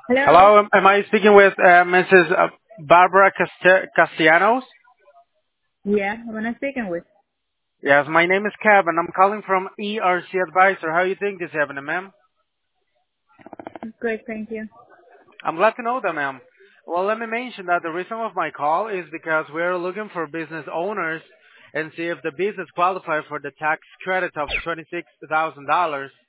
Hello. Hello, am I speaking with Mrs. Barbara Castellanos? Yeah, who am I speaking with? Yes, my name is Kev, and I'm calling from ERC Advisor. How are you doing this evening, ma'am? Great, thank you. I'm glad to know that, ma'am. Well, let me mention that the reason of my call is because we're looking for business owners and see if the business qualify for the tax credit of $26,000.